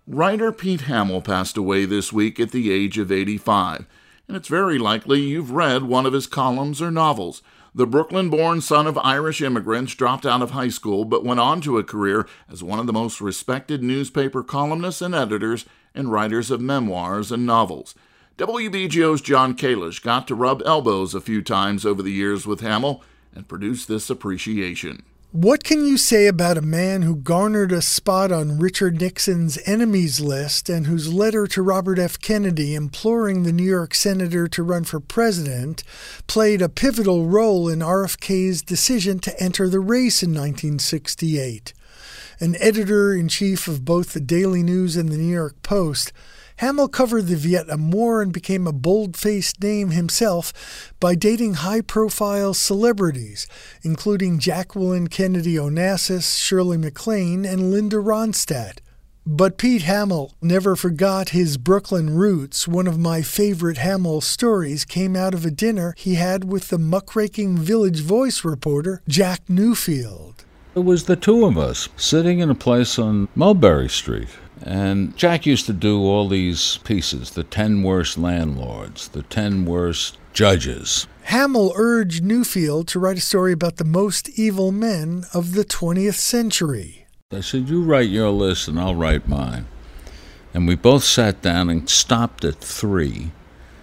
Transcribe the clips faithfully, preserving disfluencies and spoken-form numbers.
Writer Pete Hamill passed away this week at the age of eighty-five, and it's very likely you've read one of his columns or novels. The Brooklyn-born son of Irish immigrants dropped out of high school but went on to a career as one of the most respected newspaper columnists and editors and writers of memoirs and novels. W B G O's John Kalish got to rub elbows a few times over the years with Hamill and produced this appreciation. What can you say about a man who garnered a spot on Richard Nixon's enemies list and whose letter to Robert F. Kennedy imploring the New York senator to run for president played a pivotal role in R F K's decision to enter the race in nineteen sixty-eight? An editor-in-chief of both the Daily News and the New York Post, Hamill covered the Vietnam War and became a bold-faced name himself by dating high-profile celebrities, including Jacqueline Kennedy Onassis, Shirley MacLaine, and Linda Ronstadt. But Pete Hamill never forgot his Brooklyn roots. One of my favorite Hamill stories came out of a dinner he had with the muckraking Village Voice reporter, Jack Newfield. It was the two of us sitting in a place on Mulberry Street. And Jack used to do all these pieces, the ten worst landlords, the ten worst judges. Hamill urged Newfield to write a story about the most evil men of the twentieth century. I said, you write your list and I'll write mine. And we both sat down and stopped at three.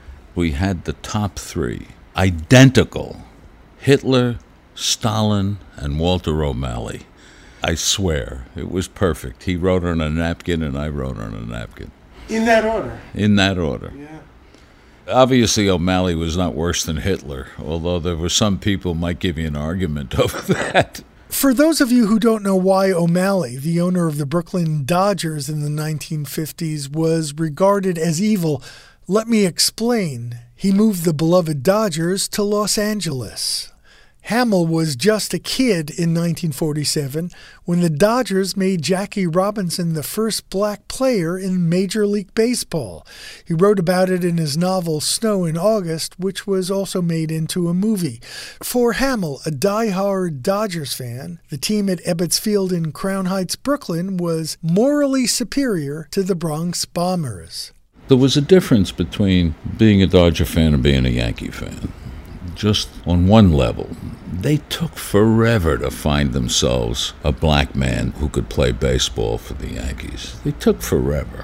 We had the top three, identical. Hitler, Stalin, and Walter O'Malley. I swear, it was perfect. He wrote on a napkin and I wrote on a napkin. In that order? In that order. Yeah. Obviously, O'Malley was not worse than Hitler, although there were some people might give you an argument over that. For those of you who don't know why O'Malley, the owner of the Brooklyn Dodgers in the nineteen fifties, was regarded as evil, let me explain. He moved the beloved Dodgers to Los Angeles. Hamill was just a kid in nineteen forty-seven when the Dodgers made Jackie Robinson the first black player in Major League Baseball. He wrote about it in his novel Snow in August, which was also made into a movie. For Hamill, a die-hard Dodgers fan, the team at Ebbets Field in Crown Heights, Brooklyn, was morally superior to the Bronx Bombers. There was a difference between being a Dodger fan and being a Yankee fan. Just on one level, they took forever to find themselves a black man who could play baseball for the Yankees. They took forever.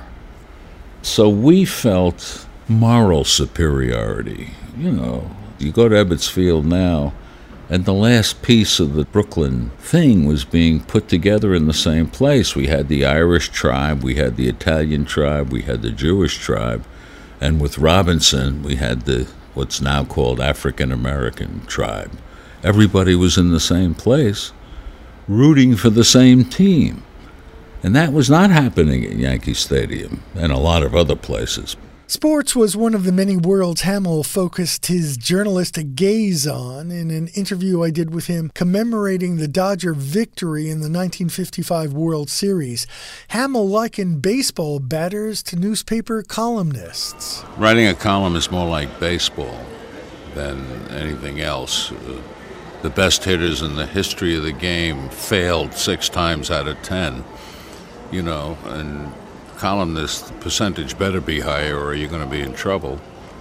So we felt moral superiority. You know, you go to Ebbets Field now, and the last piece of the Brooklyn thing was being put together in the same place. We had the Irish tribe, we had the Italian tribe, we had the Jewish tribe, and with Robinson, we had the what's now called African American tribe. Everybody was in the same place, rooting for the same team. And that was not happening at Yankee Stadium and a lot of other places. Sports was one of the many worlds Hamill focused his journalistic gaze on. In an interview I did with him commemorating the Dodger victory in the nineteen fifty-five World Series, Hamill likened baseball batters to newspaper columnists. Writing a column is more like baseball than anything else. Uh, the best hitters in the history of the game failed six times out of ten, you know, and columnist, the percentage better be higher or you're going to be in trouble.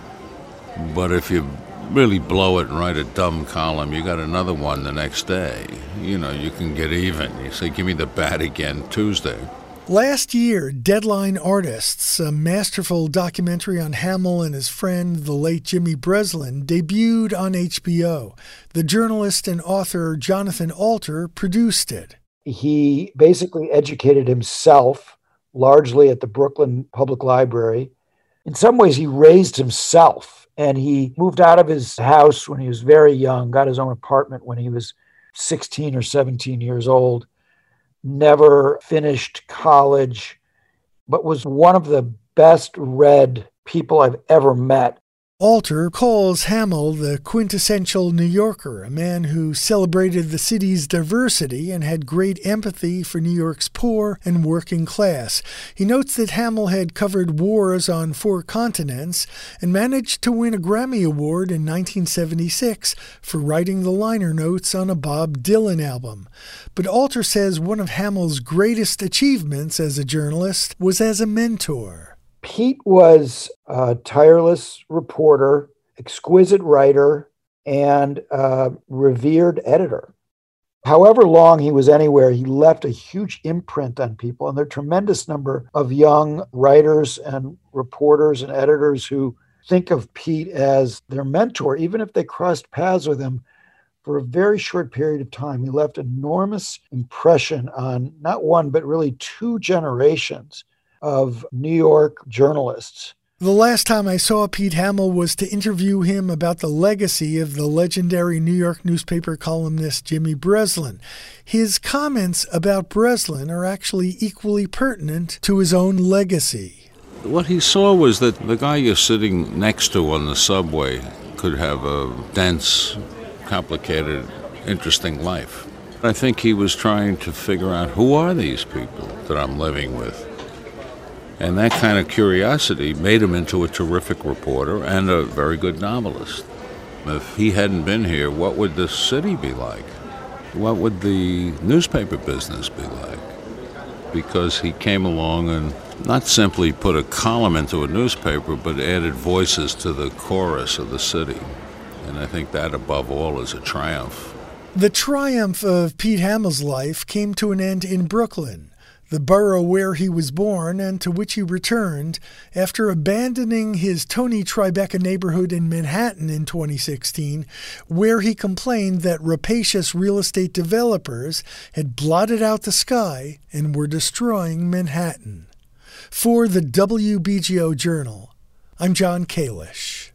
But if you really blow it and write a dumb column, you got another one the next day. You know, you can get even. You say, give me the bat again Tuesday. Last year, Deadline Artists, a masterful documentary on Hamill and his friend, the late Jimmy Breslin, debuted on H B O. The journalist and author Jonathan Alter produced it. He basically educated himself largely at the Brooklyn Public Library. In some ways, he raised himself, and he moved out of his house when he was very young, got his own apartment when he was sixteen or seventeen years old, never finished college, but was one of the best read people I've ever met. Alter calls Hamill the quintessential New Yorker, a man who celebrated the city's diversity and had great empathy for New York's poor and working class. He notes that Hamill had covered wars on four continents and managed to win a Grammy Award in nineteen seventy-six for writing the liner notes on a Bob Dylan album. But Alter says one of Hamill's greatest achievements as a journalist was as a mentor. Pete was a tireless reporter, exquisite writer, and a revered editor. However long he was anywhere, he left a huge imprint on people, and there are a tremendous number of young writers and reporters and editors who think of Pete as their mentor, even if they crossed paths with him for a very short period of time. He left an enormous impression on not one, but really two generations of New York journalists. The last time I saw Pete Hamill was to interview him about the legacy of the legendary New York newspaper columnist Jimmy Breslin. His comments about Breslin are actually equally pertinent to his own legacy. What he saw was that the guy you're sitting next to on the subway could have a dense, complicated, interesting life. I think he was trying to figure out, who are these people that I'm living with? And that kind of curiosity made him into a terrific reporter and a very good novelist. If he hadn't been here, what would the city be like? What would the newspaper business be like? Because he came along and not simply put a column into a newspaper, but added voices to the chorus of the city. And I think that, above all, is a triumph. The triumph of Pete Hamill's life came to an end in Brooklyn, the borough where he was born and to which he returned after abandoning his Tony Tribeca neighborhood in Manhattan in twenty sixteen, where he complained that rapacious real estate developers had blotted out the sky and were destroying Manhattan. For the W B G O Journal, I'm John Kalish.